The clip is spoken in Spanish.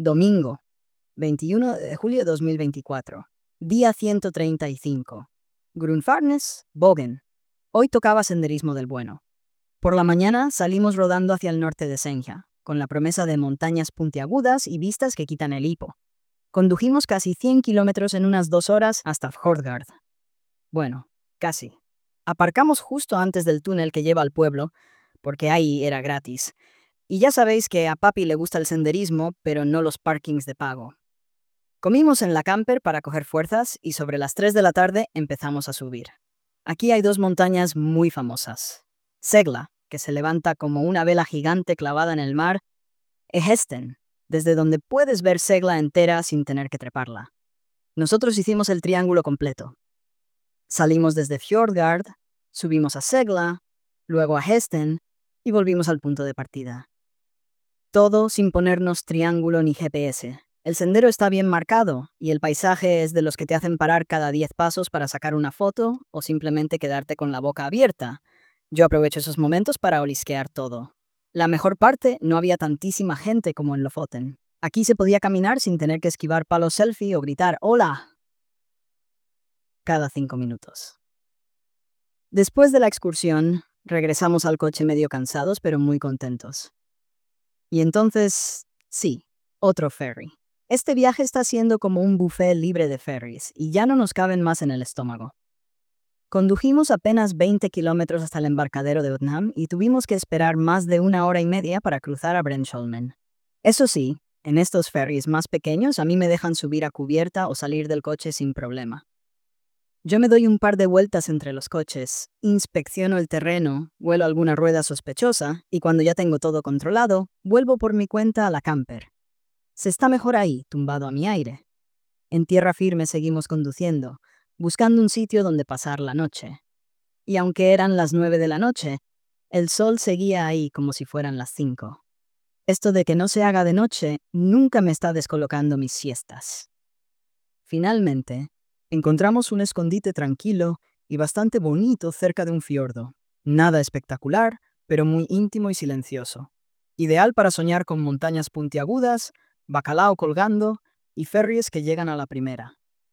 Domingo, 21 de julio de 2024. Día 135. Grundfarnes, Bogen. Hoy tocaba senderismo del bueno. Por la mañana salimos rodando hacia el norte de Senja, con la promesa de montañas puntiagudas y vistas que quitan el hipo. Condujimos casi 100 kilómetros en unas 2 horas hasta Fjordgard. Bueno, casi. Aparcamos justo antes del túnel que lleva al pueblo, porque ahí era gratis. Y ya sabéis que a papi le gusta el senderismo, pero no los parkings de pago. Comimos en la camper para coger fuerzas y sobre las 3 de la tarde empezamos a subir. Aquí hay 2 montañas muy famosas. Segla, que se levanta como una vela gigante clavada en el mar, y Hesten, desde donde puedes ver Segla entera sin tener que treparla. Nosotros hicimos el triángulo completo. Salimos desde Fjordgard, subimos a Segla, luego a Hesten y volvimos al punto de partida. Todo sin ponernos triángulo ni GPS. El sendero está bien marcado y el paisaje es de los que te hacen parar cada 10 pasos para sacar una foto o simplemente quedarte con la boca abierta. Yo aprovecho esos momentos para olisquear todo. La mejor parte, no había tantísima gente como en Lofoten. Aquí se podía caminar sin tener que esquivar palos selfie o gritar ¡Hola! Cada 5 minutos. Después de la excursión, regresamos al coche medio cansados pero muy contentos. Y entonces, sí, otro ferry. Este viaje está siendo como un buffet libre de ferries y ya no nos caben más en el estómago. Condujimos apenas 20 kilómetros hasta el embarcadero de Utnam y tuvimos que esperar más de 1 hora y media para cruzar a Brensholmen. Eso sí, en estos ferries más pequeños a mí me dejan subir a cubierta o salir del coche sin problema. Yo me doy un par de vueltas entre los coches, inspecciono el terreno, huelo alguna rueda sospechosa y cuando ya tengo todo controlado, vuelvo por mi cuenta a la camper. Se está mejor ahí, tumbado a mi aire. En tierra firme seguimos conduciendo, buscando un sitio donde pasar la noche. Y aunque eran las 9 de la noche, el sol seguía ahí como si fueran las 5. Esto de que no se haga de noche nunca me está descolocando mis siestas. Finalmente, encontramos un escondite tranquilo y bastante bonito cerca de un fiordo. Nada espectacular, pero muy íntimo y silencioso. Ideal para soñar con montañas puntiagudas, bacalao colgando y ferries que llegan a la primera.